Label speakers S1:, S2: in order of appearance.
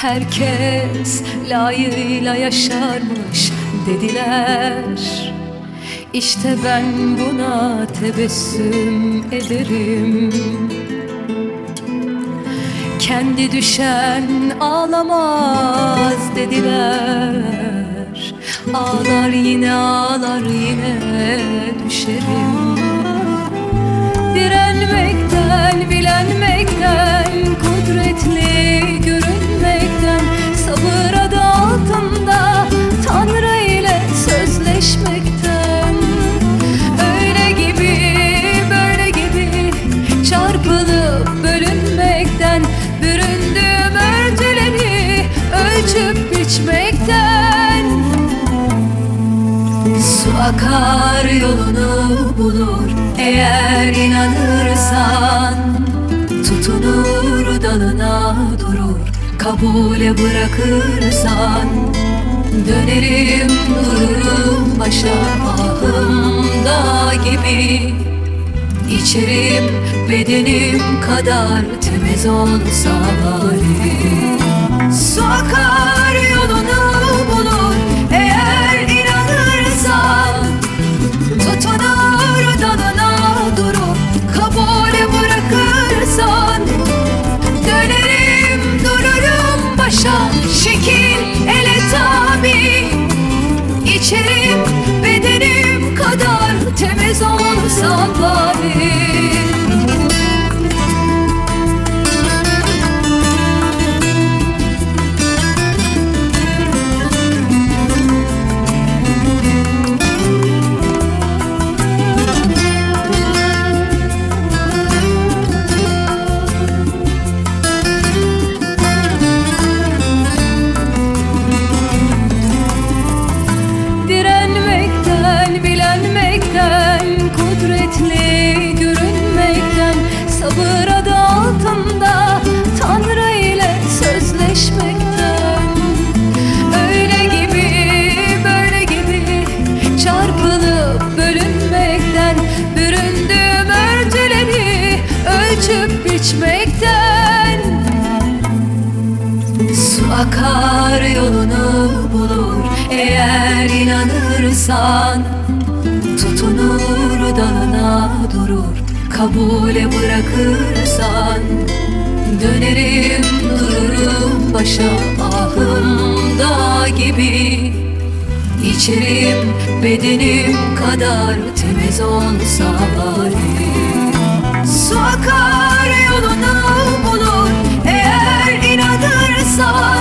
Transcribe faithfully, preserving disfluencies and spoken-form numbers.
S1: Herkes layığıyla yaşarmış dediler. İşte ben buna tebessüm ederim. Kendi düşen ağlamaz dediler. Ağlar yine ağlar yine düşerim. Direnmekten, bilenmekten, kudretli görünmekten, sabır adı altında Tanrı ile sözleşmekten, öyle gibi böyle gibi çarpılıp bölünmekten, büründüğüm örtüleri ölçüp biçmekten. Su akar yolunu bulur eğer inanırsan, tutunur dalına durur kabule bırakırsan. Dönerim dururum başa ahım dağ gibi, İçerim bedenim kadar temiz olsa bari. Su akar yolunu bulur eğer inanırsan, tutunur dalına durur kabule bırakırsan. Dönerim dururum başa şekil ele tabi, İçerim bedenim kadar temiz olsa bari. Kudretli görünmekten, sabır adı altında Tanrı ile sözleşmekten, öyle gibi böyle gibi çarpılıp bölünmekten, büründüğüm örtüleri ölçüp biçmekten. Su akar yolunu bulur eğer inanırsan, tutunur dalına durur kabule bırakırsan. Dönerim dururum başa ahım dağ gibi, İçerim bedenim kadar temiz olsa bari. Su akar yolunu bulur eğer inanırsan,